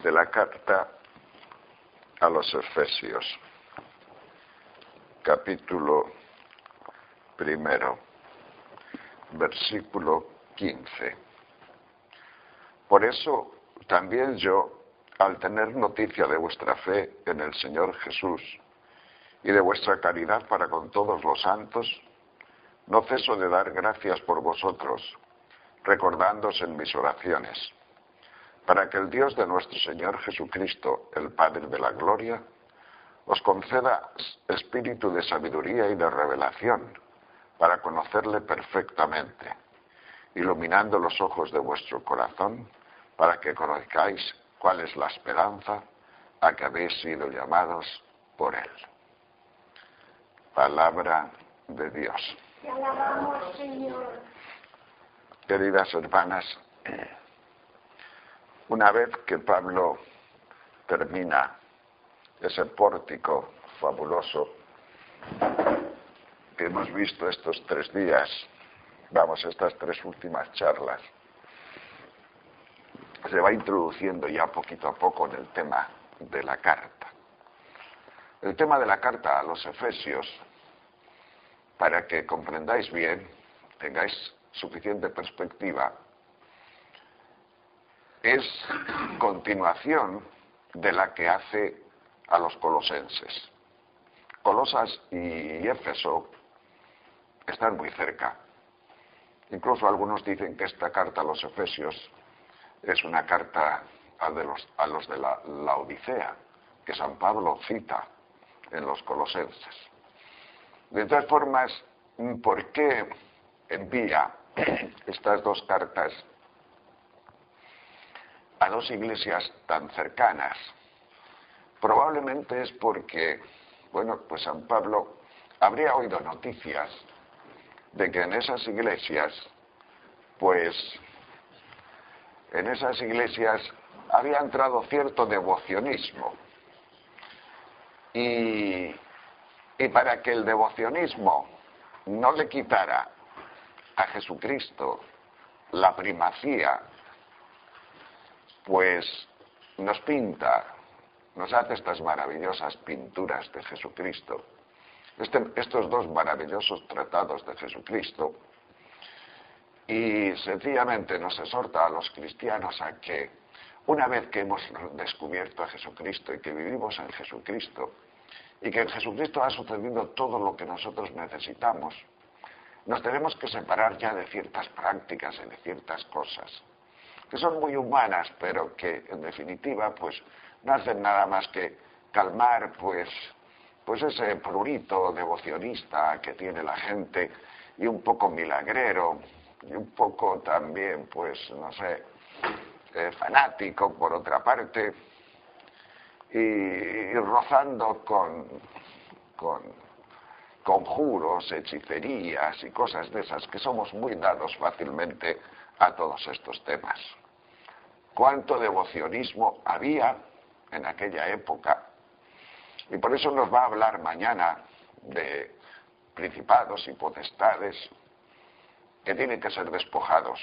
de la carta a los Efesios, capítulo 1, versículo 15. Por eso también yo, al tener noticia de vuestra fe en el Señor Jesús y de vuestra caridad para con todos los santos, no ceso de dar gracias por vosotros, recordándoos en mis oraciones, para que el Dios de nuestro Señor Jesucristo, el Padre de la Gloria, os conceda espíritu de sabiduría y de revelación, para conocerle perfectamente, iluminando los ojos de vuestro corazón, para que conozcáis cuál es la esperanza a que habéis sido llamados por Él. Palabra de Dios. Te alabamos, Señor. Queridas hermanas, una vez que Pablo termina ese pórtico fabuloso que hemos visto estos 3 días, estas 3 últimas charlas, se va introduciendo ya poquito a poco en el tema de la carta. El tema de la carta a los Efesios, para que comprendáis bien, tengáis suficiente perspectiva, es continuación de la que hace a los colosenses. Colosas y Éfeso están muy cerca. Incluso algunos dicen que esta carta a los Efesios es una carta a los de la Odisea, que San Pablo cita en los colosenses. De todas formas, ¿por qué envía estas 2 cartas a 2 iglesias tan cercanas? Probablemente es porque, pues San Pablo habría oído noticias de que en esas iglesias había entrado cierto devocionismo. Y para que el devocionismo no le quitara a Jesucristo la primacía, pues nos hace estas maravillosas pinturas de Jesucristo, estos 2 maravillosos tratados de Jesucristo, y sencillamente nos exhorta a los cristianos a que, una vez que hemos descubierto a Jesucristo y que vivimos en Jesucristo, y que en Jesucristo ha sucedido todo lo que nosotros necesitamos, nos tenemos que separar ya de ciertas prácticas y de ciertas cosas, que son muy humanas, pero que en definitiva no hacen nada más que calmar ese prurito devocionista que tiene la gente, y un poco milagrero, y un poco también, fanático por otra parte, y rozando con conjuros, hechicerías y cosas de esas, que somos muy dados fácilmente a todos estos temas. Cuánto devocionismo había en aquella época, y por eso nos va a hablar mañana de principados y potestades que tienen que ser despojados.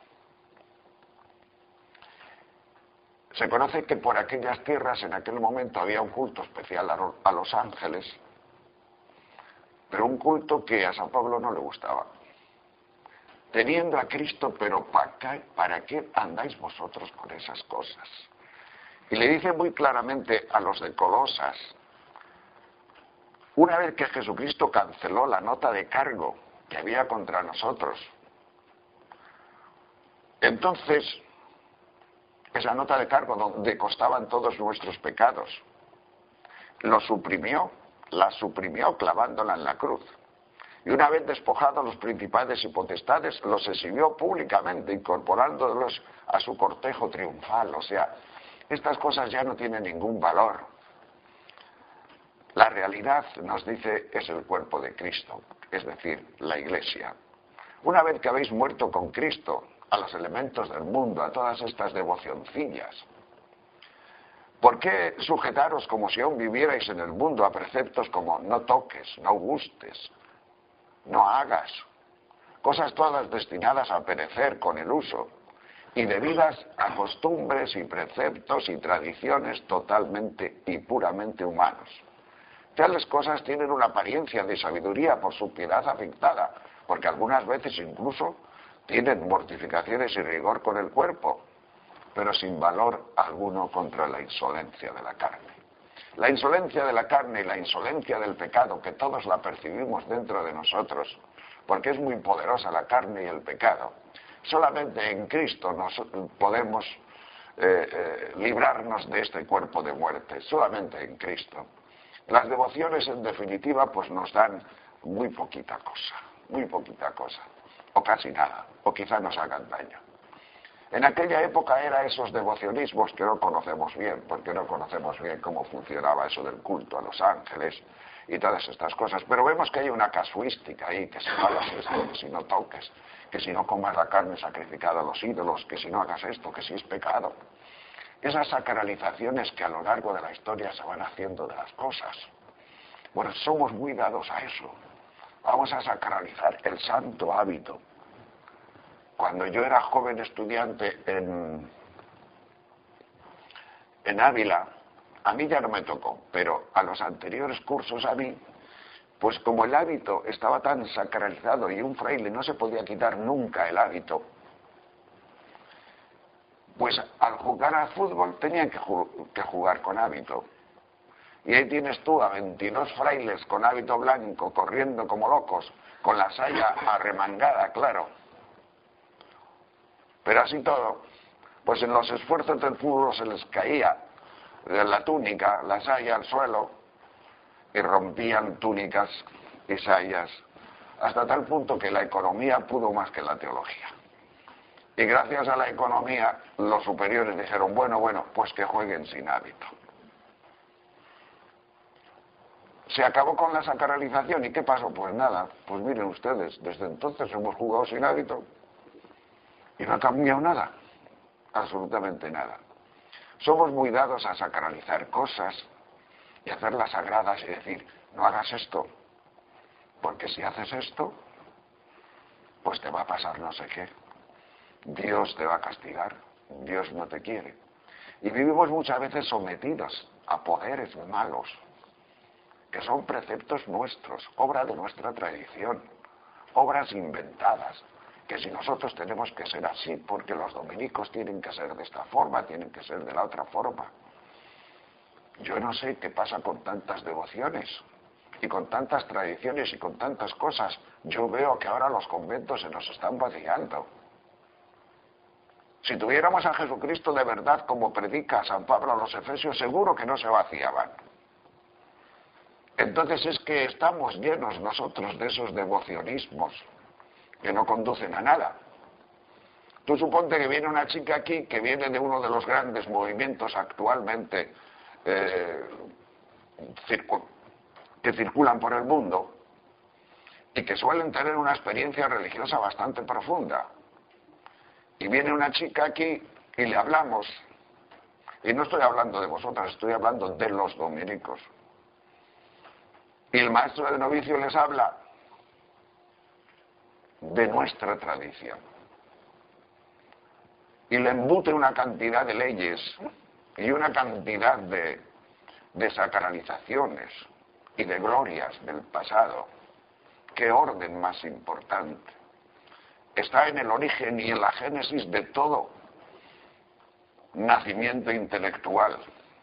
Se conoce que por aquellas tierras en aquel momento había un culto especial a los ángeles, pero un culto que a San Pablo no le gustaba. Teniendo a Cristo, pero ¿para qué andáis vosotros con esas cosas? Y le dice muy claramente a los de Colosas, una vez que Jesucristo canceló la nota de cargo que había contra nosotros, entonces esa nota de cargo donde costaban todos nuestros pecados, la suprimió clavándola en la cruz. Y una vez despojados los principados y potestades, los exhibió públicamente, incorporándolos a su cortejo triunfal. O sea, estas cosas ya no tienen ningún valor. La realidad, nos dice, es el cuerpo de Cristo, es decir, la Iglesia. Una vez que habéis muerto con Cristo a los elementos del mundo, a todas estas devocioncillas, ¿por qué sujetaros como si aún vivierais en el mundo a preceptos como no toques, no gustes, no hagas? Cosas todas destinadas a perecer con el uso, y debidas a costumbres y preceptos y tradiciones totalmente y puramente humanos. Tales cosas tienen una apariencia de sabiduría por su piedad afectada, porque algunas veces incluso tienen mortificaciones y rigor con el cuerpo, pero sin valor alguno contra la insolencia de la carne. La insolencia de la carne y la insolencia del pecado, que todos la percibimos dentro de nosotros, porque es muy poderosa la carne y el pecado. Solamente en Cristo nos podemos librarnos de este cuerpo de muerte, solamente en Cristo. Las devociones, en definitiva, pues nos dan muy poquita cosa, o casi nada, o quizá nos hagan daño. En aquella época era esos devocionismos que no conocemos bien, porque no conocemos bien cómo funcionaba eso del culto a los ángeles y todas estas cosas, pero vemos que hay una casuística ahí, que si no hagas esto, que si no toques, que si no comas la carne sacrificada a los ídolos, que si no hagas esto, que si es pecado. Esas sacralizaciones que a lo largo de la historia se van haciendo de las cosas. Bueno, somos muy dados a eso. Vamos a sacralizar el santo hábito. Cuando yo era joven estudiante en Ávila, a mí ya no me tocó, pero a los anteriores cursos a mí, pues como el hábito estaba tan sacralizado y un fraile no se podía quitar nunca el hábito, pues al jugar al fútbol tenían que jugar con hábito. Y ahí tienes tú a 22 frailes con hábito blanco corriendo como locos, con la saya arremangada, claro. Pero así todo, pues en los esfuerzos del fútbol se les caía de la túnica, la saya al suelo, y rompían túnicas y sayas, hasta tal punto que la economía pudo más que la teología. Y gracias a la economía, los superiores dijeron, bueno, pues que jueguen sin hábito. Se acabó con la sacralización, ¿y qué pasó? Pues nada, pues miren ustedes, desde entonces hemos jugado sin hábito y no ha cambiado nada, absolutamente nada. Somos muy dados a sacralizar cosas y hacerlas sagradas y decir, no hagas esto, porque si haces esto, pues te va a pasar no sé qué. Dios te va a castigar, Dios no te quiere. Y vivimos muchas veces sometidos a poderes malos, que son preceptos nuestros, obra de nuestra tradición, obras inventadas, que si nosotros tenemos que ser así, porque los dominicos tienen que ser de esta forma, tienen que ser de la otra forma. Yo no sé qué pasa con tantas devociones, y con tantas tradiciones, y con tantas cosas. Yo veo que ahora los conventos se nos están vaciando. Si tuviéramos a Jesucristo de verdad, como predica San Pablo a los Efesios, seguro que no se vaciaban. Entonces es que estamos llenos nosotros de esos devocionismos que no conducen a nada. Tú suponte que viene una chica aquí que viene de uno de los grandes movimientos actualmente que circulan por el mundo y que suelen tener una experiencia religiosa bastante profunda. Y viene una chica aquí y le hablamos, y no estoy hablando de vosotras, estoy hablando de los dominicos. Y el maestro de novicio les habla de nuestra tradición. Y le embute una cantidad de leyes y una cantidad de sacralizaciones y de glorias del pasado. ¿Qué orden más importante? Está en el origen y en la génesis de todo nacimiento intelectual.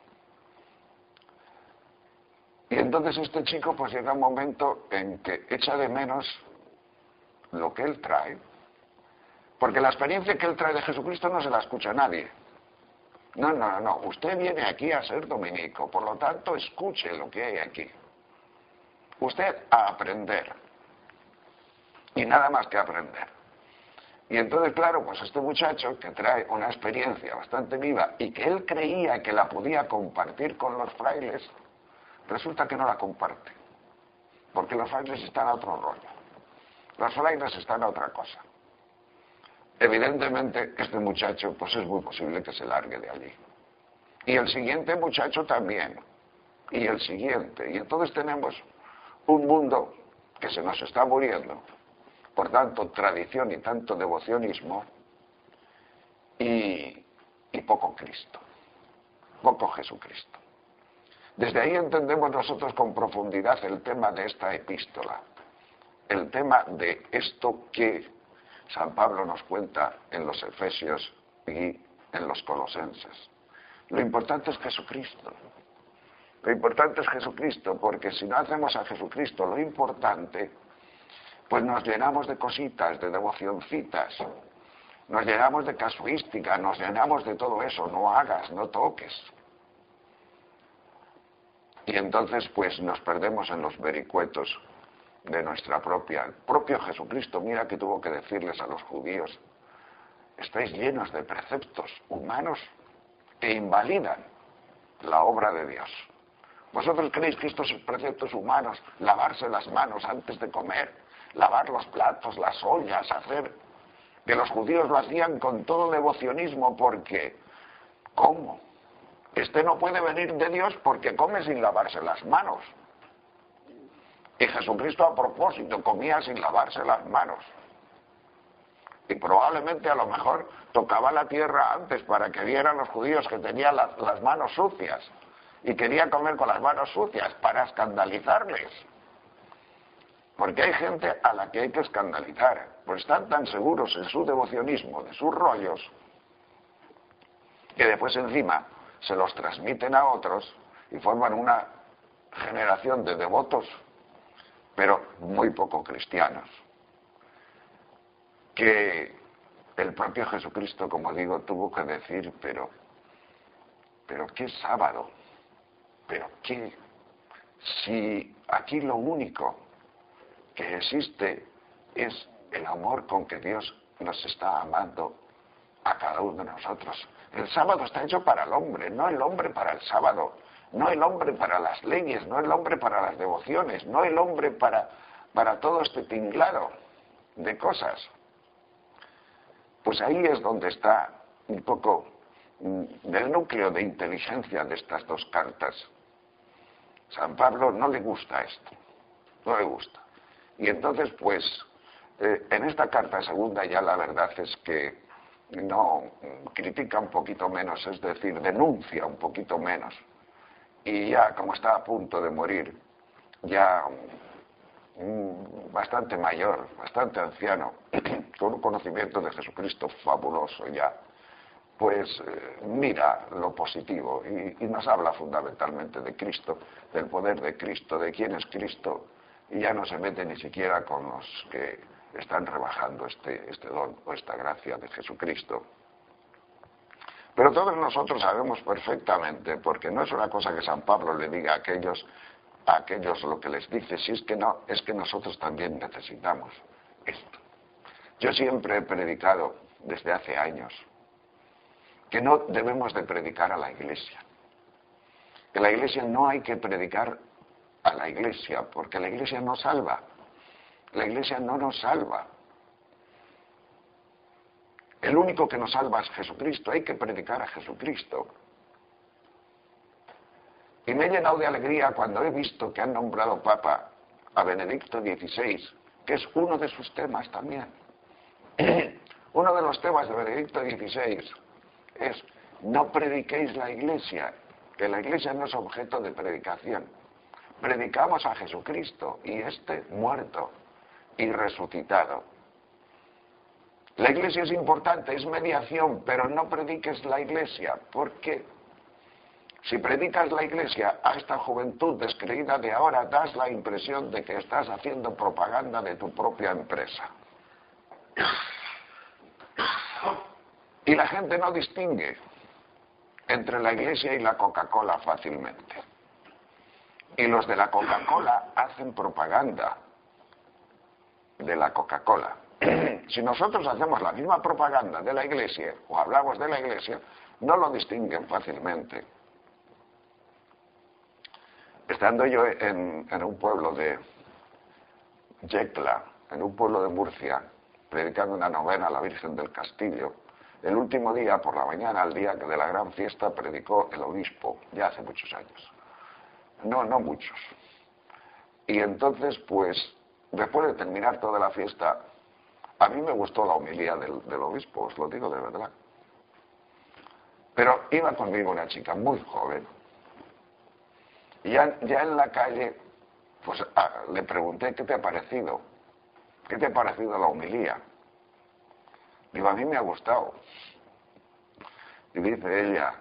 Y entonces este chico pues llega un momento en que echa de menos lo que él trae, porque la experiencia que él trae de Jesucristo no se la escucha a nadie. No, usted viene aquí a ser dominico, por lo tanto escuche lo que hay aquí. Usted a aprender, y nada más que aprender. Y entonces, claro, pues este muchacho que trae una experiencia bastante viva y que él creía que la podía compartir con los frailes, resulta que no la comparte, porque los frailes están a otro rollo, los frailes están a otra cosa. Evidentemente este muchacho pues es muy posible que se largue de allí, y el siguiente muchacho también, y el siguiente, y entonces tenemos un mundo que se nos está muriendo por tanto tradición y tanto devocionismo, y poco Cristo, poco Jesucristo. Desde ahí entendemos nosotros con profundidad el tema de esta epístola, el tema de esto que San Pablo nos cuenta en los Efesios y en los Colosenses. Lo importante es Jesucristo. Lo importante es Jesucristo, porque si no hacemos a Jesucristo lo importante, pues nos llenamos de cositas, de devocioncitas, nos llenamos de casuística, nos llenamos de todo eso, no hagas, no toques. Y entonces pues nos perdemos en los vericuetos de nuestra el propio Jesucristo, mira que tuvo que decirles a los judíos, estáis llenos de preceptos humanos que invalidan la obra de Dios. ¿Vosotros creéis que estos preceptos humanos, lavarse las manos antes de comer, lavar los platos, las ollas, hacer... que los judíos lo hacían con todo devocionismo porque... ¿Cómo? Este no puede venir de Dios porque come sin lavarse las manos. Y Jesucristo a propósito comía sin lavarse las manos. Y probablemente a lo mejor tocaba la tierra antes para que vieran los judíos que tenían las manos sucias. Y quería comer con las manos sucias para escandalizarles. Porque hay gente a la que hay que escandalizar. Pues están tan seguros en su devocionismo, de sus rollos, que después encima se los transmiten a otros y forman una generación de devotos, pero muy poco cristianos. Que el propio Jesucristo, como digo, tuvo que decir, pero qué sábado, pero qué, si aquí lo único que existe es el amor con que Dios nos está amando a cada uno de nosotros. El sábado está hecho para el hombre, no el hombre para el sábado, no el hombre para las leyes, no el hombre para las devociones, no el hombre para todo este tinglado de cosas. Pues ahí es donde está un poco del núcleo de inteligencia de estas dos cartas. San Pablo no le gusta esto, no le gusta. Y entonces, pues, en esta carta segunda ya la verdad es que no critica un poquito menos, es decir, denuncia un poquito menos. Y ya, como está a punto de morir, ya bastante mayor, bastante anciano, con un conocimiento de Jesucristo fabuloso ya, pues mira lo positivo y nos habla fundamentalmente de Cristo, del poder de Cristo, de quién es Cristo, y ya no se mete ni siquiera con los que están rebajando este don o esta gracia de Jesucristo. Pero todos nosotros sabemos perfectamente, porque no es una cosa que San Pablo le diga a aquellos lo que les dice, si es que no, es que nosotros también necesitamos esto. Yo siempre he predicado desde hace años que no debemos de predicar a la Iglesia, que la Iglesia no hay que predicar a la Iglesia, porque la Iglesia no salva, la Iglesia no nos salva. El único que nos salva es Jesucristo, hay que predicar a Jesucristo. Y me he llenado de alegría cuando he visto que han nombrado Papa a Benedicto XVI, que es uno de sus temas también. Uno de los temas de Benedicto XVI es: no prediquéis la Iglesia, que la Iglesia no es objeto de predicación. Predicamos a Jesucristo y este muerto y resucitado. La Iglesia es importante, es mediación, pero no prediques la Iglesia, porque si predicas la Iglesia a esta juventud descreída de ahora, das la impresión de que estás haciendo propaganda de tu propia empresa. Y la gente no distingue entre la Iglesia y la Coca-Cola fácilmente. Y los de la Coca-Cola hacen propaganda de la Coca-Cola. Si nosotros hacemos la misma propaganda de la Iglesia, o hablamos de la Iglesia, no lo distinguen fácilmente. Estando yo en un pueblo de Yecla, en un pueblo de Murcia, predicando una novena a la Virgen del Castillo, el último día, por la mañana, el día de la gran fiesta, predicó el obispo, ya hace muchos años. No muchos. Y entonces, pues, después de terminar toda la fiesta, a mí me gustó la homilía del obispo, os lo digo de verdad. Pero iba conmigo una chica muy joven. Y ya en la calle, pues le pregunté, ¿qué te ha parecido? ¿Qué te ha parecido la homilía? Digo, a mí me ha gustado. Y dice ella,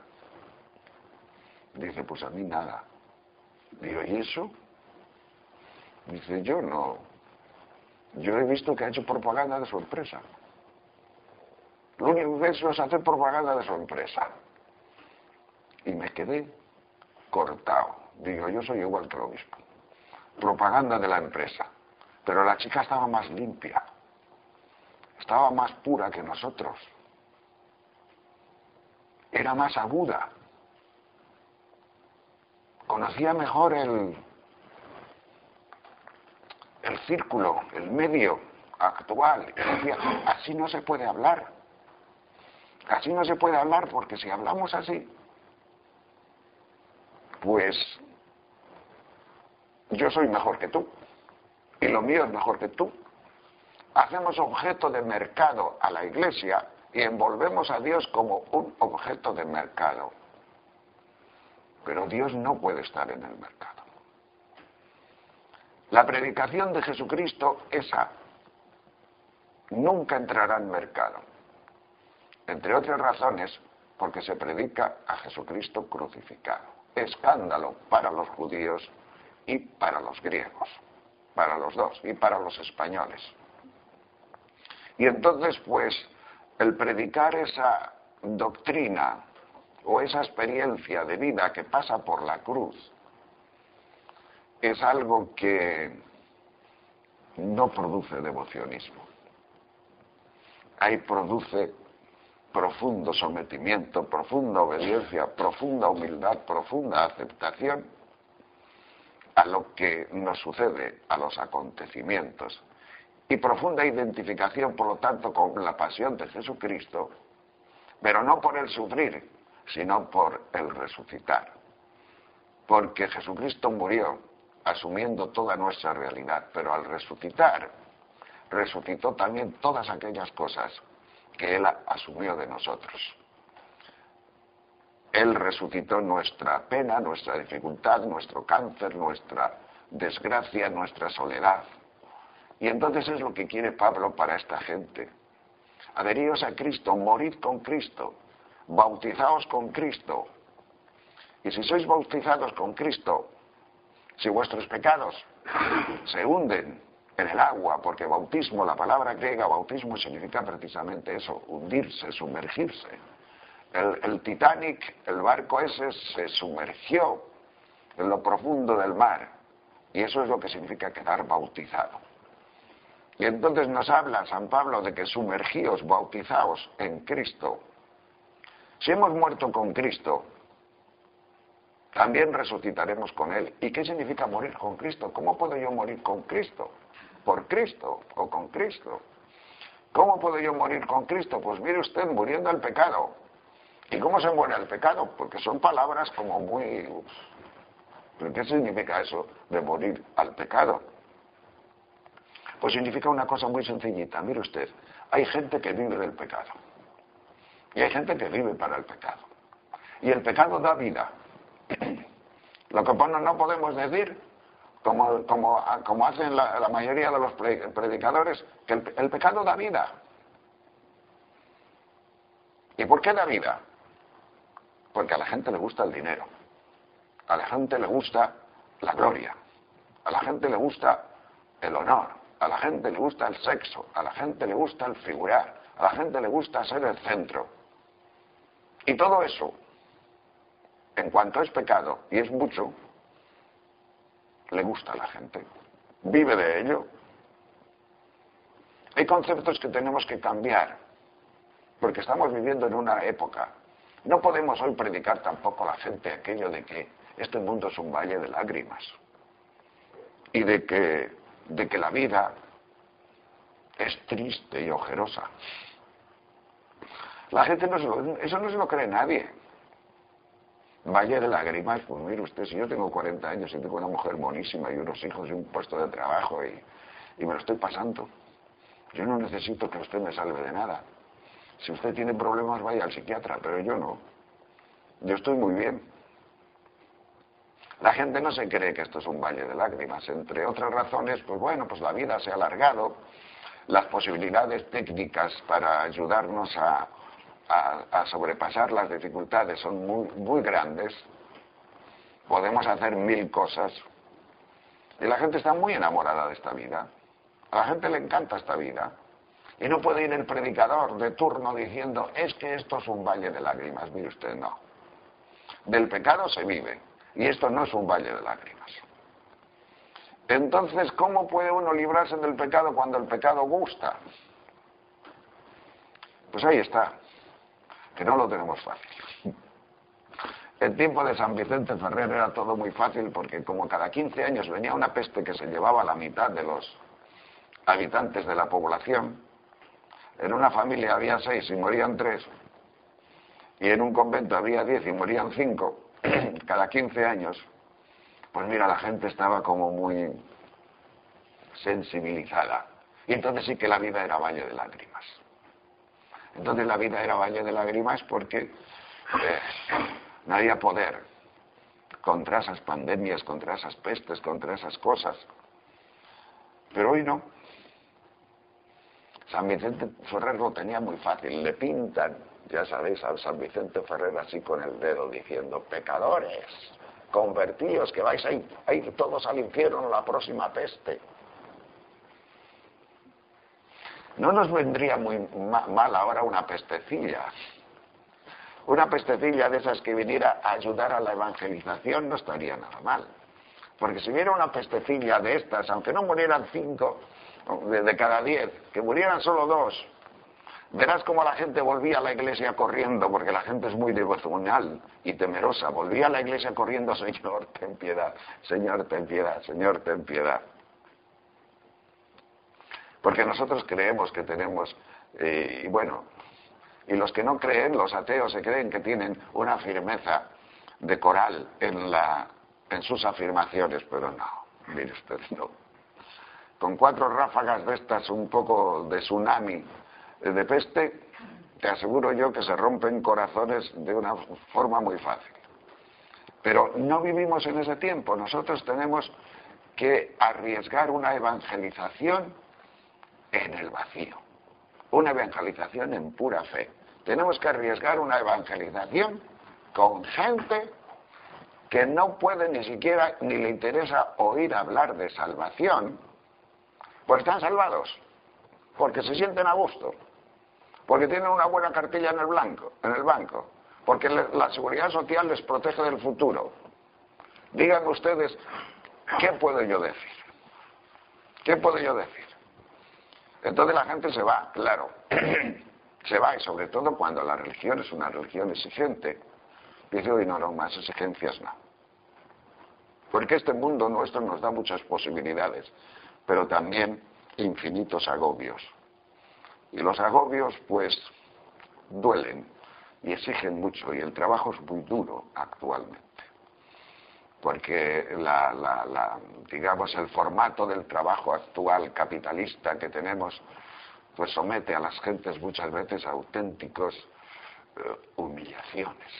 dice, pues a mí nada. Digo, ¿y eso? Dice, yo no. Yo he visto que ha hecho propaganda de su empresa. Lo único que ha hecho es hacer propaganda de su empresa. Y me quedé cortado. Digo, yo soy igual que lo mismo. Propaganda de la empresa. Pero la chica estaba más limpia. Estaba más pura que nosotros. Era más aguda. Conocía mejor el círculo, el medio actual. Y decía, así no se puede hablar. Así no se puede hablar porque si hablamos así, pues yo soy mejor que tú y lo mío es mejor que tú. Hacemos objeto de mercado a la Iglesia y envolvemos a Dios como un objeto de mercado. Pero Dios no puede estar en el mercado. La predicación de Jesucristo, esa, nunca entrará en mercado. Entre otras razones, porque se predica a Jesucristo crucificado. Escándalo para los judíos y para los griegos, para los dos, y para los españoles. Y entonces, pues, el predicar esa doctrina o esa experiencia de vida que pasa por la cruz es algo que no produce devocionismo. Ahí produce profundo sometimiento, profunda obediencia, profunda humildad, profunda aceptación a lo que nos sucede, a los acontecimientos, y profunda identificación, por lo tanto, con la pasión de Jesucristo, pero no por el sufrir, sino por el resucitar. Porque Jesucristo murió asumiendo toda nuestra realidad, pero al resucitar, resucitó también todas aquellas cosas que Él asumió de nosotros. Él resucitó nuestra pena, nuestra dificultad, nuestro cáncer, nuestra desgracia, nuestra soledad. Y entonces es lo que quiere Pablo para esta gente. Adheríos a Cristo, morid con Cristo, bautizaos con Cristo. Y si sois bautizados con Cristo, si vuestros pecados se hunden en el agua, porque bautismo, la palabra griega bautismo significa precisamente eso, hundirse, sumergirse. El Titanic, el barco ese, se sumergió en lo profundo del mar, y eso es lo que significa quedar bautizado. Y entonces nos habla San Pablo de que sumergíos, bautizaos en Cristo. Si hemos muerto con Cristo, también resucitaremos con Él. ¿Y qué significa morir con Cristo? ¿Cómo puedo yo morir con Cristo? ¿Por Cristo o con Cristo? ¿Cómo puedo yo morir con Cristo? Pues mire usted, muriendo al pecado. ¿Y cómo se muere al pecado? Porque son palabras como muy... ¿Pero qué significa eso de morir al pecado? Pues significa una cosa muy sencillita. Mire usted, hay gente que vive del pecado. Y hay gente que vive para el pecado. Y el pecado da vida. Lo que no podemos decir, como hacen la mayoría de los predicadores, que el pecado da vida. ¿Y por qué da vida? Porque a la gente le gusta el dinero. A la gente le gusta la gloria. A la gente le gusta el honor. A la gente le gusta el sexo. A la gente le gusta el figurar. A la gente le gusta ser el centro. Y todo eso, en cuanto es pecado, y es mucho, le gusta a la gente. Vive de ello. Hay conceptos que tenemos que cambiar, porque estamos viviendo en una época. No podemos hoy predicar tampoco a la gente aquello de que este mundo es un valle de lágrimas. Y de que la vida es triste y ojerosa. La gente eso no se lo cree nadie. Valle de lágrimas, pues mire usted, si yo tengo 40 años y tengo una mujer monísima y unos hijos y un puesto de trabajo y me lo estoy pasando, yo no necesito que usted me salve de nada. Si usted tiene problemas, vaya al psiquiatra, pero yo no. yo estoy muy bien. La gente no se cree que esto es un valle de lágrimas. Entre otras razones, pues bueno, pues la vida se ha alargado, las posibilidades técnicas para ayudarnos a sobrepasar las dificultades son muy grandes. Podemos hacer 1000 cosas. Y la gente está muy enamorada de esta vida. A la gente le encanta esta vida. Y no puede ir el predicador de turno diciendo, es que esto es un valle de lágrimas. Mire usted, no. Del pecado se vive. Y esto no es un valle de lágrimas. Entonces, ¿cómo puede uno librarse del pecado cuando el pecado gusta? Pues ahí está. Que no lo tenemos fácil. El tiempo de San Vicente Ferrer era todo muy fácil porque como cada 15 años venía una peste que se llevaba la mitad de los habitantes de la población, en una familia había 6 y morían 3, y en un convento había 10 y morían 5, cada 15 años, pues mira, la gente estaba como muy sensibilizada. Y entonces sí que la vida era valle de lágrimas. Entonces la vida era valle de lágrimas porque no había poder contra esas pandemias, contra esas pestes, contra esas cosas. Pero hoy no. San Vicente Ferrer lo tenía muy fácil. Le pintan, ya sabéis, a San Vicente Ferrer así con el dedo diciendo, pecadores, convertíos, que vais a ir todos al infierno en la próxima peste. ¿No nos vendría muy mal ahora una pestecilla? Una pestecilla de esas que viniera a ayudar a la evangelización no estaría nada mal. Porque si hubiera una pestecilla de estas, aunque no murieran 5 de cada 10, que murieran solo 2, verás cómo la gente volvía a la iglesia corriendo, porque la gente es muy devocional y temerosa. Volvía a la iglesia corriendo, Señor, ten piedad, Señor, ten piedad, Señor, ten piedad. Porque nosotros creemos que tenemos, y bueno, y los que no creen, los ateos, se creen que tienen una firmeza de coral en sus afirmaciones, pero no, mire usted, no. Con 4 ráfagas de estas, un poco de tsunami, de peste, te aseguro yo que se rompen corazones de una forma muy fácil. Pero no vivimos en ese tiempo. Nosotros tenemos que arriesgar una evangelización en el vacío, una evangelización en pura fe. Tenemos que arriesgar una evangelización con gente que no puede ni siquiera, ni le interesa oír hablar de salvación, pues están salvados, porque se sienten a gusto, porque tienen una buena cartilla en el banco, porque la seguridad social les protege del futuro. Díganme ustedes, ¿qué puedo yo decir? ¿Qué puedo yo decir? Entonces la gente se va, claro, se va, y sobre todo cuando la religión es una religión exigente, dice, hoy no, más exigencias no. Porque este mundo nuestro nos da muchas posibilidades, pero también infinitos agobios. Y los agobios, pues, duelen y exigen mucho, y el trabajo es muy duro actualmente. Porque digamos, el formato del trabajo actual capitalista que tenemos, pues somete a las gentes muchas veces a auténticos humillaciones.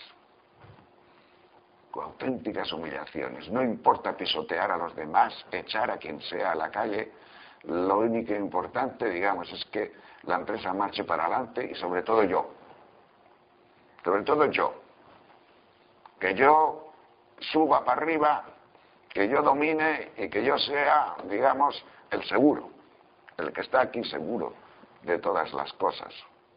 Auténticas humillaciones. No importa pisotear a los demás, echar a quien sea a la calle, lo único importante, digamos, es que la empresa marche para adelante y sobre todo yo. Sobre todo yo. Que yo suba para arriba, que yo domine y que yo sea, digamos, el seguro, el que está aquí seguro de todas las cosas.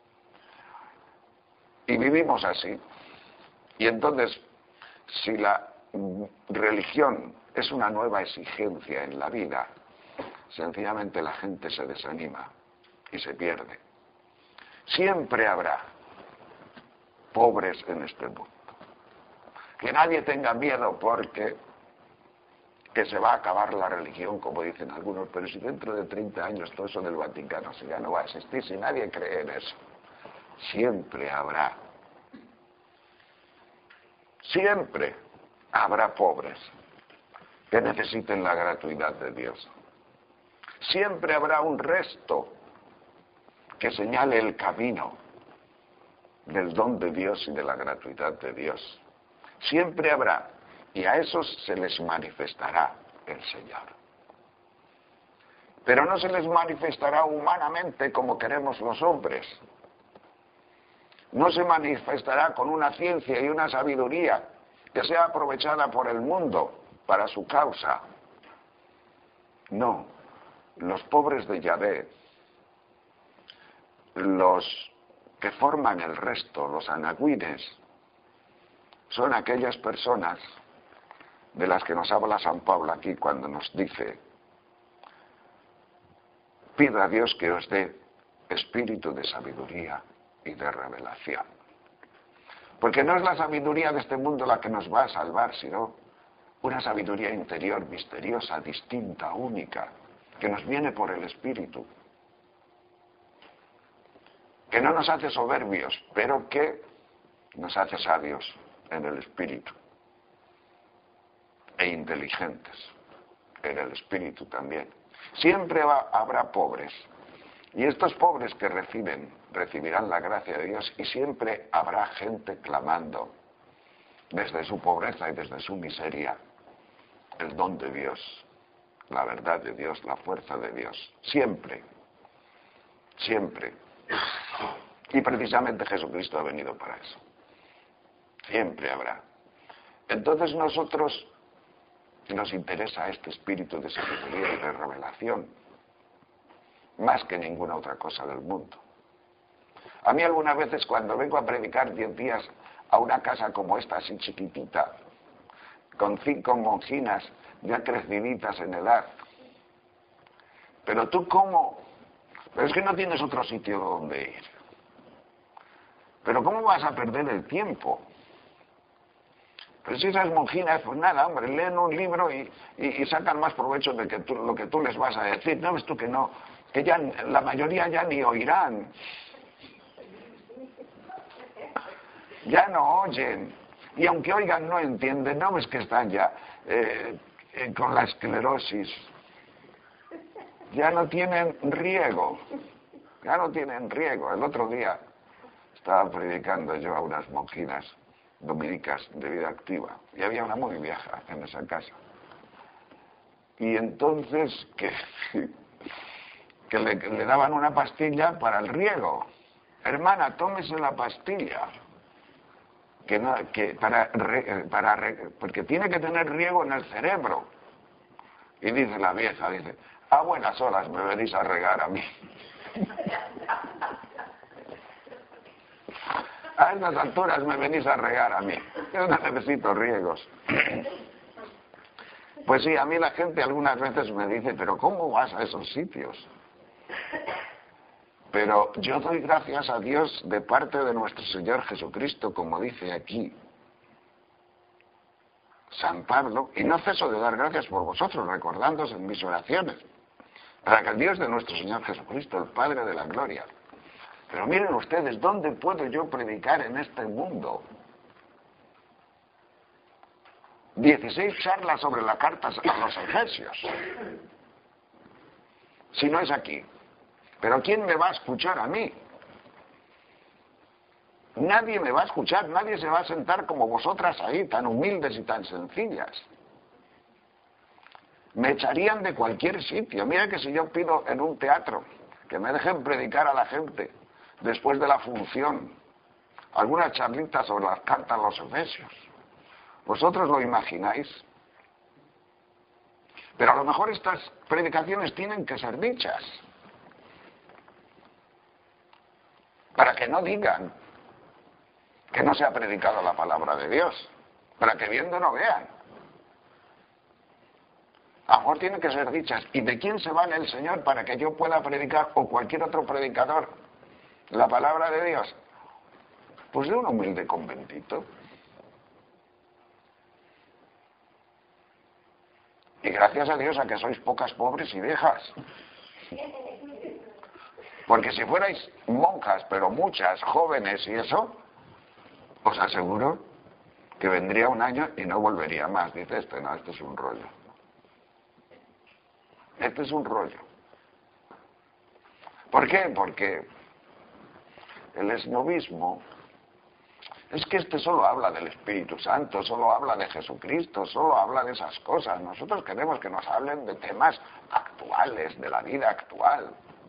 Y vivimos así. Y entonces, si la religión es una nueva exigencia en la vida, sencillamente la gente se desanima y se pierde. Siempre habrá pobres en este mundo. Que nadie tenga miedo porque que se va a acabar la religión, como dicen algunos, pero si dentro de 30 años todo eso del Vaticano ya no va a existir, si nadie cree en eso, siempre habrá pobres que necesiten la gratuidad de Dios. Siempre habrá un resto que señale el camino del don de Dios y de la gratuidad de Dios. Siempre habrá, y a esos se les manifestará el Señor. Pero no se les manifestará humanamente como queremos los hombres. No se manifestará con una ciencia y una sabiduría que sea aprovechada por el mundo para su causa. No, los pobres de Yahvé, los que forman el resto, los anagüines, son aquellas personas de las que nos habla San Pablo aquí cuando nos dice: pido a Dios que os dé espíritu de sabiduría y de revelación. Porque no es la sabiduría de este mundo la que nos va a salvar, sino una sabiduría interior, misteriosa, distinta, única, que nos viene por el Espíritu, que no nos hace soberbios, pero que nos hace sabios en el Espíritu, e inteligentes en el Espíritu también. Siempre habrá pobres, y estos pobres que recibirán la gracia de Dios, y siempre habrá gente clamando desde su pobreza y desde su miseria el don de Dios, la verdad de Dios, la fuerza de Dios. Siempre, siempre. Y precisamente Jesucristo ha venido para eso. Siempre habrá. Entonces nosotros nos interesa este espíritu de sabiduría y de revelación, más que ninguna otra cosa del mundo. A mí algunas veces cuando vengo a predicar 10 días a una casa como esta, así chiquitita, con 5 monjinas ya creciditas en edad, pero tú cómo, pero es que no tienes otro sitio donde ir, pero ¿cómo vas a perder el tiempo? Pero si esas monjinas, pues nada, hombre, leen un libro y sacan más provecho de lo que tú les vas a decir. ¿No ves tú que no? Que ya la mayoría ya ni oirán. Ya no oyen. Y aunque oigan, no entienden. ¿No ves que están ya con la esclerosis? Ya no tienen riego. Ya no tienen riego. El otro día estaba predicando yo a unas monjinas dominicas de vida activa, y había una muy vieja en esa casa, y entonces que le daban una pastilla para el riego. Hermana, tómese la pastilla, porque tiene que tener riego en el cerebro. Y dice la vieja, dice: a buenas horas me venís a regar a mí. A estas alturas me venís a regar a mí. Yo no necesito riegos. Pues sí, a mí la gente algunas veces me dice: pero ¿cómo vas a esos sitios? Pero yo doy gracias a Dios de parte de nuestro Señor Jesucristo, como dice aquí San Pablo, y no ceso de dar gracias por vosotros, recordándoos en mis oraciones, para que el Dios de nuestro Señor Jesucristo, el Padre de la gloria. Pero miren ustedes, ¿dónde puedo yo predicar en este mundo? 16 charlas sobre la carta a los Efesios. Si no es aquí. Pero ¿quién me va a escuchar a mí? Nadie me va a escuchar, nadie se va a sentar como vosotras ahí, tan humildes y tan sencillas. Me echarían de cualquier sitio. Mira que si yo pido en un teatro que me dejen predicar a la gente después de la función algunas charlitas sobre las cartas a los Efesios, ¿vosotros lo imagináis? Pero a lo mejor estas predicaciones tienen que ser dichas, para que no digan que no se ha predicado la palabra de Dios, para que viendo no vean. A lo mejor tienen que ser dichas. ¿Y de quién se vale el Señor para que yo pueda predicar, o cualquier otro predicador, la palabra de Dios? Pues de un humilde conventito. Y gracias a Dios a que sois pocas, pobres y viejas. Porque si fuerais monjas, pero muchas, jóvenes y eso, os aseguro que vendría un año y no volvería más. Dice no, este es un rollo. Este es un rollo. ¿Por qué? Porque el esnovismo Es que este solo habla del Espíritu Santo, solo habla de Jesucristo, solo habla de esas cosas. Nosotros queremos que nos hablen de temas actuales, de la vida actual.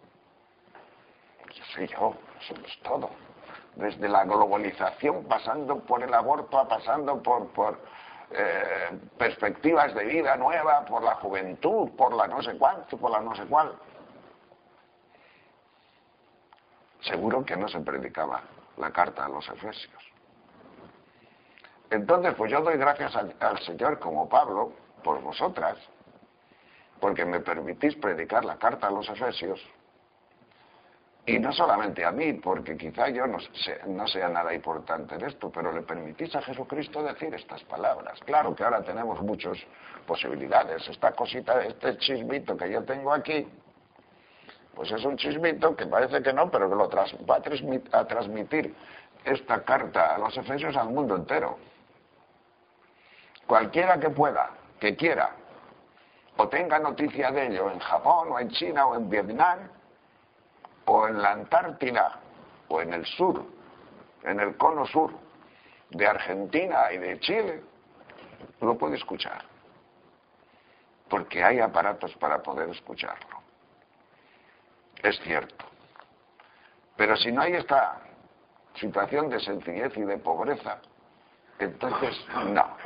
Eso es todo. Desde la globalización, pasando por el aborto, pasando por perspectivas de vida nueva, por la juventud, por la no sé cuánto, por la no sé cuál. Seguro que no se predicaba la carta a los Efesios. Entonces, pues yo doy gracias al Señor como Pablo, por vosotras, porque me permitís predicar la carta a los Efesios, y no solamente a mí, porque quizá yo no sea nada importante en esto, pero le permitís a Jesucristo decir estas palabras. Claro que ahora tenemos muchas posibilidades. Esta cosita, este chismito que yo tengo aquí, pues es un chismito que parece que no, pero que va a transmitir esta carta a los Efesios al mundo entero. Cualquiera que pueda, que quiera, o tenga noticia de ello en Japón, o en China, o en Vietnam, o en la Antártida, o en el sur, en el cono sur de Argentina y de Chile, lo puede escuchar. Porque hay aparatos para poder escucharlo. Es cierto. Pero si no hay esta situación de sencillez y de pobreza, entonces no.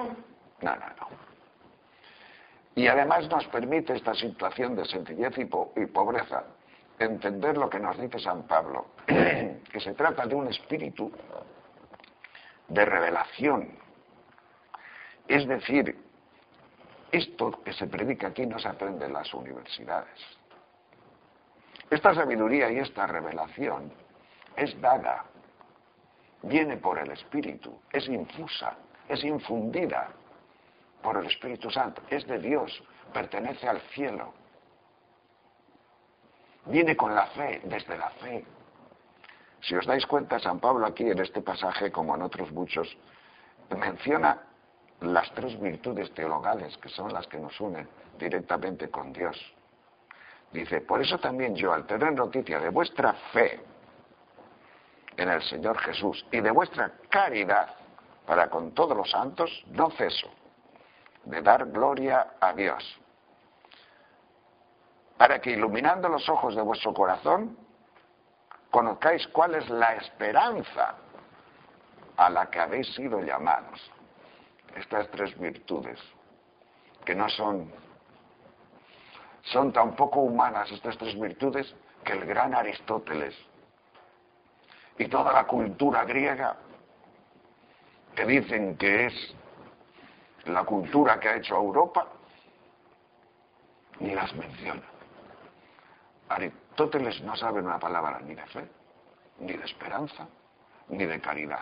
Y además nos permite esta situación de sencillez y pobreza entender lo que nos dice San Pablo, que se trata de un espíritu de revelación. Es decir, esto que se predica aquí no se aprende en las universidades. Esta sabiduría y esta revelación es dada, viene por el Espíritu, es infusa, es infundida por el Espíritu Santo, es de Dios, pertenece al cielo. Viene con la fe, desde la fe. Si os dais cuenta, San Pablo aquí en este pasaje, como en otros muchos, menciona las tres virtudes teologales que son las que nos unen directamente con Dios. Dice, por eso también yo, al tener noticia de vuestra fe en el Señor Jesús y de vuestra caridad para con todos los santos, no ceso de dar gloria a Dios, para que iluminando los ojos de vuestro corazón, conozcáis cuál es la esperanza a la que habéis sido llamados. Estas tres virtudes, que no son tan poco humanas, estas tres virtudes, que el gran Aristóteles y toda la cultura griega, que dicen que es la cultura que ha hecho Europa, ni las menciona. Aristóteles no sabe una palabra ni de fe, ni de esperanza, ni de caridad.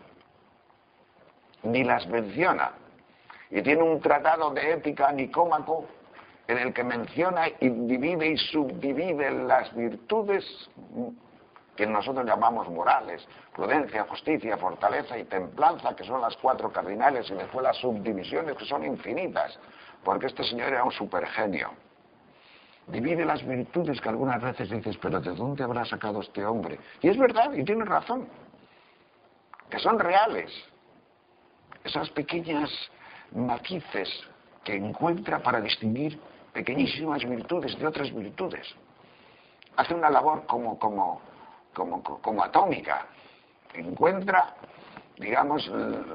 Ni las menciona. Y tiene un tratado de ética nicómaco en el que menciona y divide y subdivide las virtudes que nosotros llamamos morales: prudencia, justicia, fortaleza y templanza, que son las cuatro cardinales, y después las subdivisiones, que son infinitas, porque este señor era un supergenio. Divide las virtudes que algunas veces dices, pero ¿de dónde habrá sacado este hombre? Y es verdad, y tiene razón, que son reales. Esas pequeñas matices que encuentra para distinguir pequeñísimas virtudes de otras virtudes. Hace una labor como atómica. Encuentra, digamos,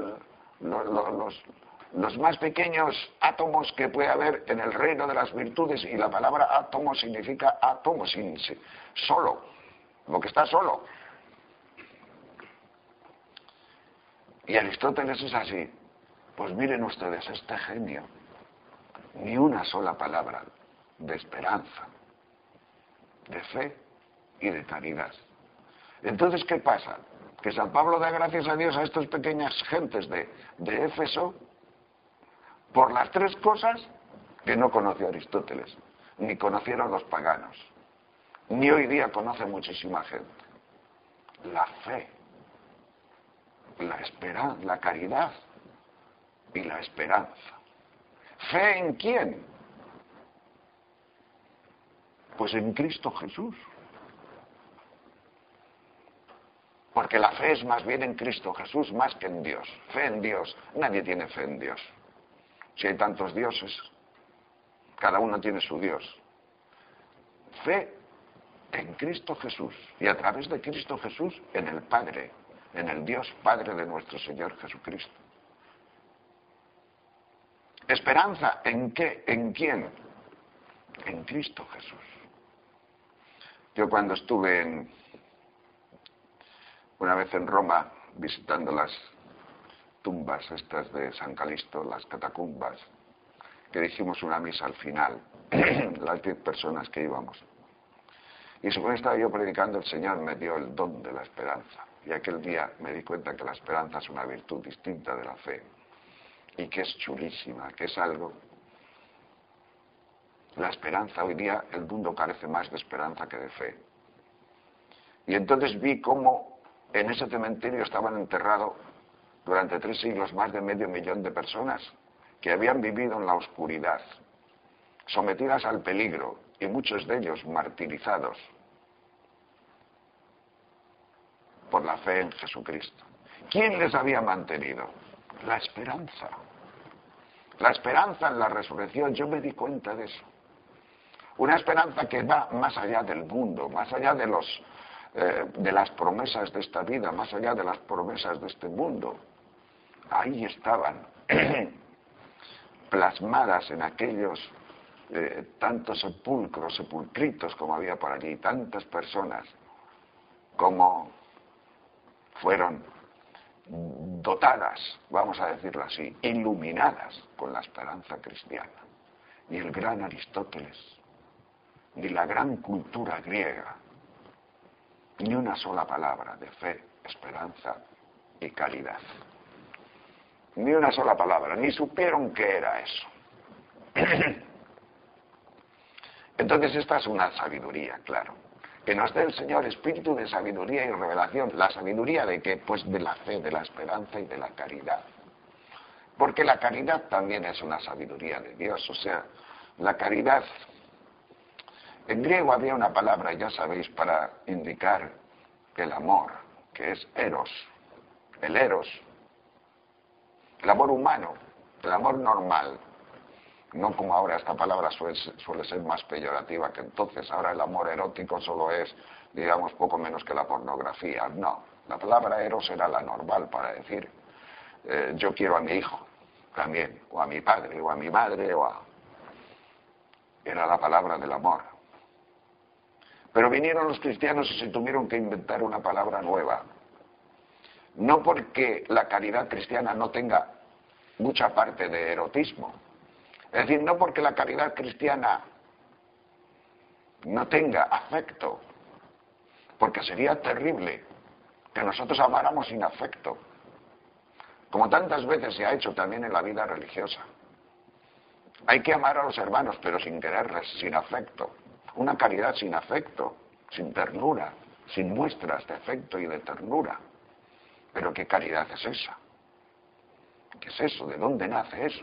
los más pequeños átomos que puede haber en el reino de las virtudes, y la palabra átomo significa átomo, solo, lo que está solo. Y Aristóteles es así. Pues miren ustedes, este genio, ni una sola palabra de esperanza, de fe y de caridad. Entonces, ¿qué pasa? Que San Pablo da gracias a Dios a estas pequeñas gentes de Éfeso por las tres cosas que no conoció Aristóteles, ni conocieron los paganos, ni hoy día conoce muchísima gente. La fe, la esperanza, la caridad y la esperanza. ¿Fe en quién? Pues en Cristo Jesús. Porque la fe es más bien en Cristo Jesús más que en Dios. Fe en Dios. Nadie tiene fe en Dios. Si hay tantos dioses, cada uno tiene su Dios. Fe en Cristo Jesús y a través de Cristo Jesús en el Padre, en el Dios Padre de nuestro Señor Jesucristo. ¿Esperanza en qué? ¿En quién? En Cristo Jesús. Yo cuando estuve una vez en Roma visitando las tumbas estas de San Calixto, las catacumbas, que dijimos una misa al final, las 10 personas que íbamos. Y según estaba yo predicando, el Señor me dio el don de la esperanza. Y aquel día me di cuenta que la esperanza es una virtud distinta de la fe. Y que es chulísima, que es algo. La esperanza, hoy día el mundo carece más de esperanza que de fe. Y entonces vi cómo en ese cementerio estaban enterrados durante 3 siglos más de 500.000 de personas que habían vivido en la oscuridad, sometidas al peligro, y muchos de ellos martirizados por la fe en Jesucristo. ¿Quién les había mantenido? La esperanza. La esperanza en la resurrección, yo me di cuenta de eso. Una esperanza que va más allá del mundo, más allá de las promesas de esta vida, más allá de las promesas de este mundo. Ahí estaban, plasmadas en aquellos tantos sepulcros, sepulcritos como había por allí, tantas personas como fueron dotadas, vamos a decirlo así, iluminadas con la esperanza cristiana. Ni el gran Aristóteles, ni la gran cultura griega, ni una sola palabra de fe, esperanza y caridad. Ni una sola palabra, ni supieron qué era eso. Entonces esta es una sabiduría, claro. Que nos dé el Señor espíritu de sabiduría y revelación. ¿La sabiduría de qué? Pues de la fe, de la esperanza y de la caridad. Porque la caridad también es una sabiduría de Dios. O sea, la caridad... En griego había una palabra, ya sabéis, para indicar el amor, que es eros. El eros. El amor humano, el amor normal. No como ahora esta palabra suele ser más peyorativa que entonces. Ahora el amor erótico solo es, digamos, poco menos que la pornografía. No, la palabra eros era la normal para decir yo quiero a mi hijo también, o a mi padre, o a mi madre, Era la palabra del amor. Pero vinieron los cristianos y se tuvieron que inventar una palabra nueva. No porque la caridad cristiana no tenga mucha parte de erotismo. Es decir, no porque la caridad cristiana no tenga afecto, porque sería terrible que nosotros amáramos sin afecto, como tantas veces se ha hecho también en la vida religiosa. Hay que amar a los hermanos, pero sin quererles, sin afecto. Una caridad sin afecto, sin ternura, sin muestras de afecto y de ternura. Pero ¿qué caridad es esa? ¿Qué es eso? ¿De dónde nace eso?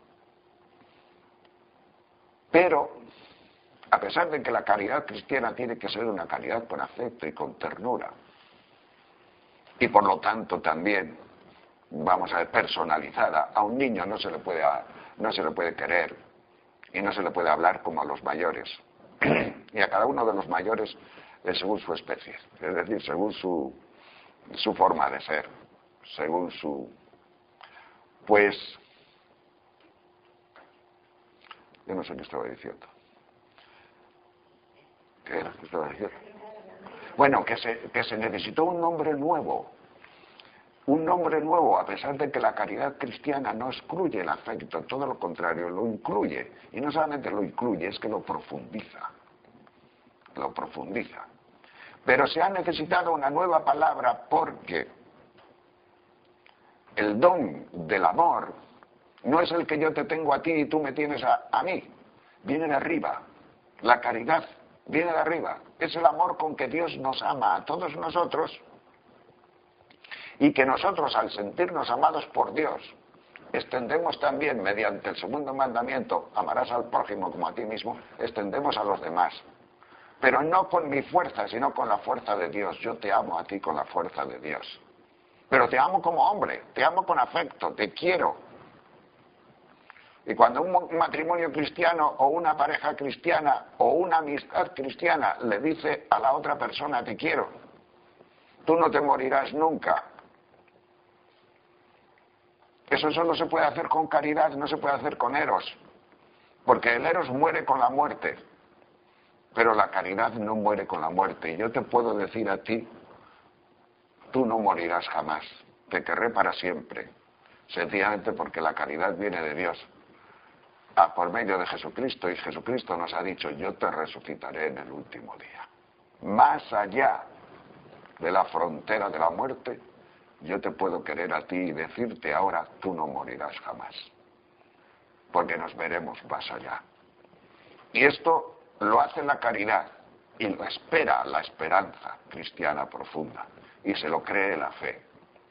Pero, a pesar de que la caridad cristiana tiene que ser una caridad con afecto y con ternura, y por lo tanto también, vamos a ver, personalizada, a un niño no se le puede querer y no se le puede hablar como a los mayores, y a cada uno de los mayores según su especie, es decir, según su forma de ser, según su... Pues... Yo no sé qué estaba diciendo. ¿Qué era? ¿Qué estaba diciendo? Bueno, que se necesitó un nombre nuevo. Un nombre nuevo, a pesar de que la caridad cristiana no excluye el afecto, todo lo contrario, lo incluye. Y no solamente lo incluye, es que lo profundiza. Lo profundiza. Pero se ha necesitado una nueva palabra porque el don del amor no es el que yo te tengo a ti y tú me tienes a mí. Viene de arriba. La caridad viene de arriba. Es el amor con que Dios nos ama a todos nosotros y que nosotros, al sentirnos amados por Dios, extendemos también, mediante el segundo mandamiento, amarás al prójimo como a ti mismo, extendemos a los demás. pero no con mi fuerza, sino con la fuerza de Dios. Yo te amo a ti con la fuerza de Dios. Pero te amo como hombre, te amo con afecto, te quiero. Y cuando un matrimonio cristiano o una pareja cristiana o una amistad cristiana le dice a la otra persona te quiero, tú no te morirás nunca. Eso no se puede hacer con caridad, no se puede hacer con eros. Porque el eros muere con la muerte, pero la caridad no muere con la muerte. Y yo te puedo decir a ti, tú no morirás jamás, te querré para siempre, sencillamente porque la caridad viene de Dios, por medio de Jesucristo, y Jesucristo nos ha dicho, yo te resucitaré en el último día. Más allá de la frontera de la muerte, yo te puedo querer a ti y decirte ahora, tú no morirás jamás, porque nos veremos más allá. Y esto lo hace la caridad, y lo espera la esperanza cristiana profunda, y se lo cree la fe.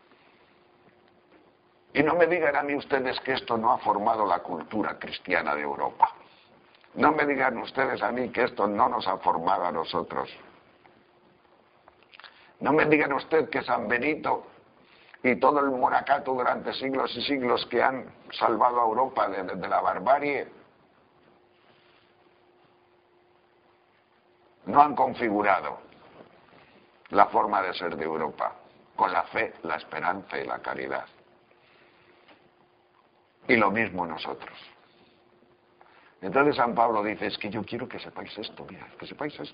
Y no me digan a mí ustedes que esto no ha formado la cultura cristiana de Europa. No me digan ustedes a mí que esto no nos ha formado a nosotros. No me digan usted que San Benito y todo el monacato durante siglos y siglos que han salvado a Europa de la barbarie no han configurado la forma de ser de Europa con la fe, la esperanza y la caridad. Y lo mismo nosotros. Entonces San Pablo dice, es que yo quiero que sepáis esto, mira, que sepáis esto.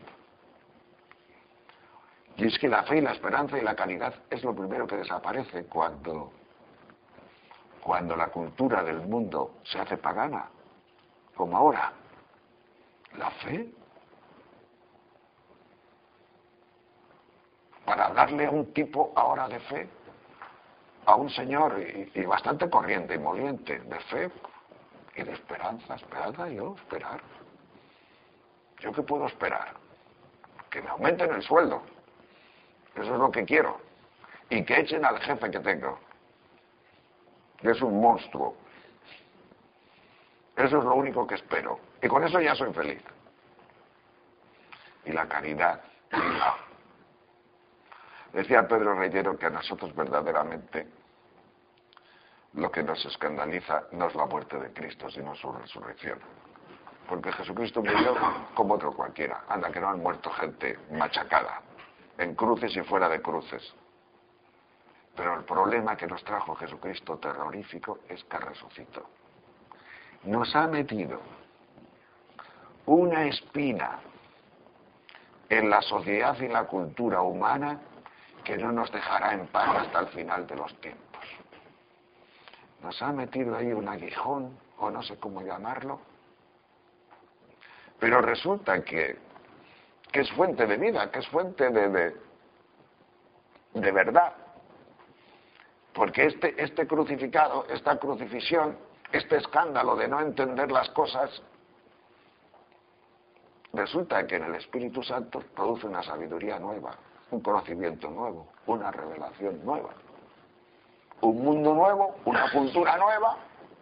Y es que la fe y la esperanza y la caridad es lo primero que desaparece cuando la cultura del mundo se hace pagana, como ahora. La fe. Para hablarle a un tipo ahora de fe, a un señor y bastante corriente y moliente, de fe y de esperanza, yo esperar. ¿Yo qué puedo esperar? Que me aumenten el sueldo. Eso es lo que quiero. Y que echen al jefe que tengo, que es un monstruo. Eso es lo único que espero. Y con eso ya soy feliz. Y la caridad. Decía Pedro Reyero que a nosotros verdaderamente lo que nos escandaliza no es la muerte de Cristo, sino su resurrección. Porque Jesucristo murió como otro cualquiera. Anda, que no han muerto gente machacada, en cruces y fuera de cruces. Pero el problema que nos trajo Jesucristo terrorífico es que resucitó. Nos ha metido una espina en la sociedad y la cultura humana que no nos dejará en paz hasta el final de los tiempos. Nos ha metido ahí un aguijón, o no sé cómo llamarlo, pero resulta que es fuente de vida, que es fuente de verdad. Porque este crucificado, esta crucifixión, este escándalo de no entender las cosas, resulta que en el Espíritu Santo produce una sabiduría nueva, un conocimiento nuevo, una revelación nueva, un mundo nuevo, una cultura nueva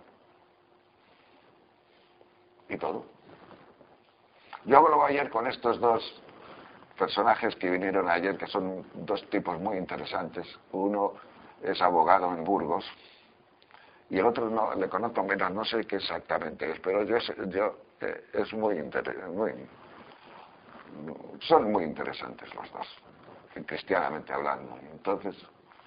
y todo. Yo hablaba ayer con estos dos personajes que vinieron ayer, que son dos tipos muy interesantes. Uno es abogado en Burgos y el otro no le conozco menos, no sé qué exactamente es, pero es son muy interesantes los dos, cristianamente hablando. Entonces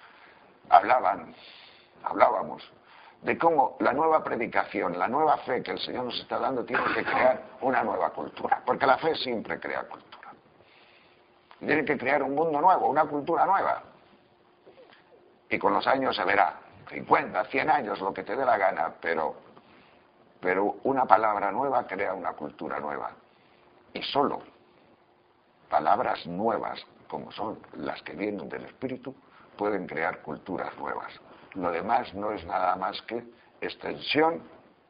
hablábamos de cómo la nueva predicación, la nueva fe que el Señor nos está dando tiene que crear una nueva cultura, porque la fe siempre crea cultura. Tiene que crear un mundo nuevo, una cultura nueva. Y con los años se verá, 50, 100 años, lo que te dé la gana, pero una palabra nueva crea una cultura nueva. Y solo palabras nuevas, como son las que vienen del Espíritu, pueden crear culturas nuevas. Lo demás no es nada más que extensión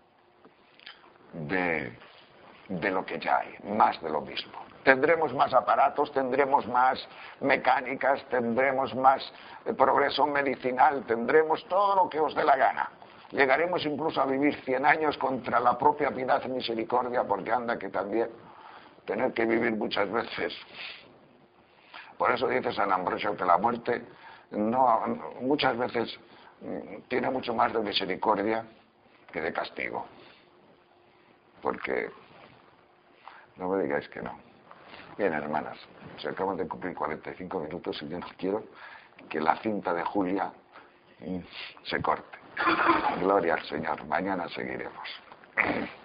de lo que ya hay, más de lo mismo. Tendremos más aparatos, tendremos más mecánicas, tendremos más progreso medicinal, tendremos todo lo que os dé la gana. Llegaremos incluso a vivir 100 años contra la propia piedad y misericordia, porque anda que también tener que vivir muchas veces. Por eso dice San Ambrosio que la muerte muchas veces tiene mucho más de misericordia que de castigo. Porque no me digáis que no. Bien, hermanas, se acaban de cumplir 45 minutos y yo no quiero que la cinta de Julia se corte. Gloria al Señor. Mañana seguiremos.